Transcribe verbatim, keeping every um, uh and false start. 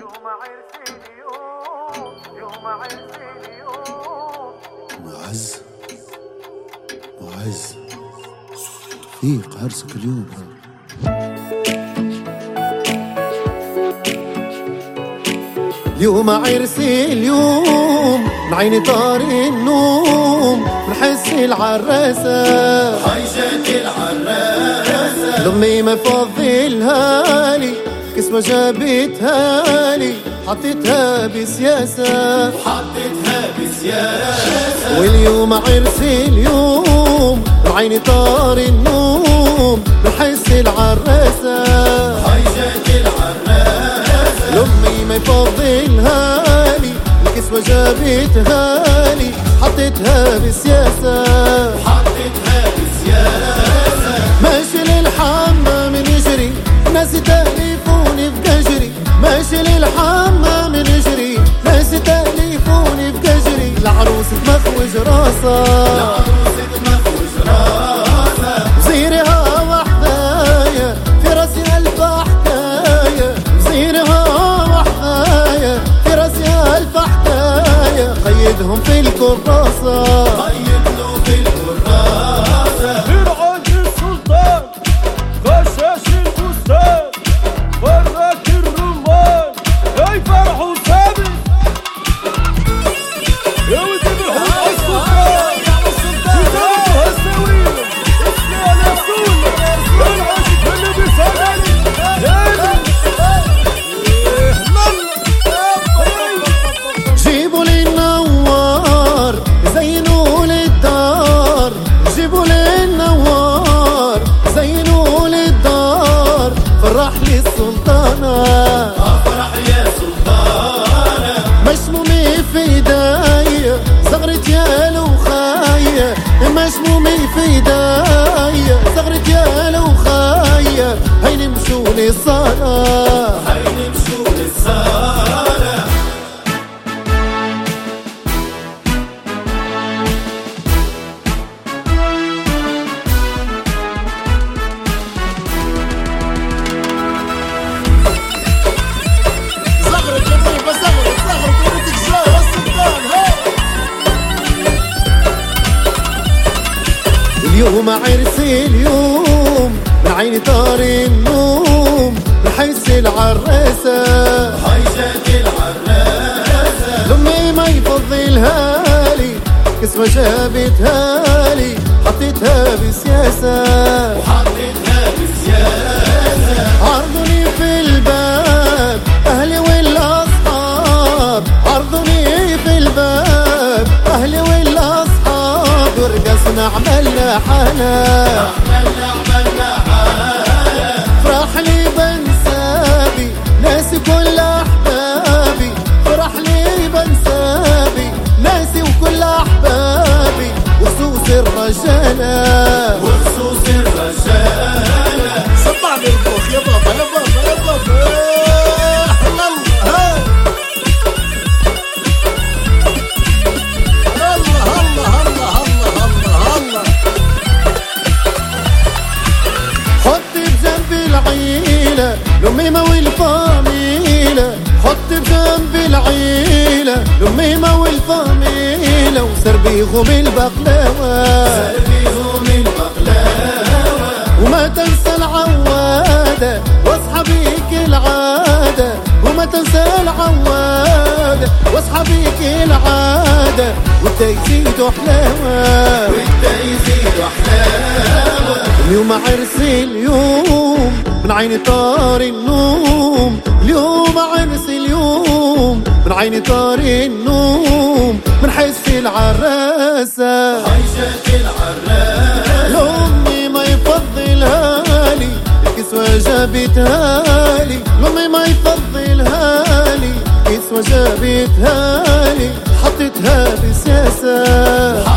يوم عرسي اليوم يوم عرسي اليوم. معز معز فيق عرسك اليوم. اليوم عرسي اليوم من عيني طار النوم نحس العراسة حيجات العراسة ضمي ما فضلها لي كسوة جابتها لي حطيتها بسياسة حطيتها بسياسة. واليوم عرسي اليوم من عيني طار النوم نحس العراسة حيجات العراسة لأمي ما يفضلها لي الكسوة جابتها لي حطيتها بسياسة حطيتها بسياسة. ماشي للحمام نجري ناس تأليفوني في قجري ماشي للحمام نجري ناس تأليفوني في قجري العروس تمخوج راسها العروس تمخوج راسها زيرها وحدايا في راسي ألف حكاية زيرها وحدايا في راسي ألف حكاية قيدهم في الكراسة قيدوا في الكراسة. فرعون السلطان غشاش الفستان وراك الرمان جاي فرحوا ثابت يا ولد الحوت على السلطان كتابته هالسوية اسمع الرسول العاشق اللي بيسألني جيبوا لي النوار زينوا لي الدار جيبوا لي النوار زينوا لي الدار فرح لي السلطانة افرح يا سلطانة مشمومي في ايديا صغرت يا لوخايا مشمومي في ايديا صغرت يا لوخايا هاي نمشوا للصلاة هاي نمشوا للصالة. زغرت يا طيبة زغرت زغرت ولدك جاي السلطان هاي. اليوم عرسي اليوم من عيني طار النوم نحس العراسة حيجات العراسة لأمي ما يفضلها لي كسوة جابتها لي حطيتها بسياسة وحطيتها بسياسة. عرضوني في الباب أهلي والأصحاب عرضوني في الباب أهلي والأصحاب ورقصنا عملنا حالة عملنا عملنا حالة فرح لي بنسابي ناسي كل أحبابي فرح لي بنسابي ناسي وكل أحبابي وخصوص الرجالة وخصوص الرجالة. صبعني البوخ يا بابا يا بابا يا بابا الله الله الله الله الله الله. حطي بجنبي العيلة الأميمة والفاميلة حطي بجنبي العيلة الأميمة والفاميلة وسربيهم البقلاوة بيهم البقلاوة وما تنسى العوادة واصحابيك العادة وما تنسى العوادة واصحابيك العادة وانت يزيدوا حلاوة وانت يزيدوا حلاوة. اليوم عرسي اليوم من عيني طار النوم اليوم عرسي اليوم من عيني طار النوم من حس العراسة حيجات العراسة لأمي ما يفضلها لي الكسوة جابتها لي لأمي ما يفضلها لي الكسوة جابتها لي حطيتها بسياسة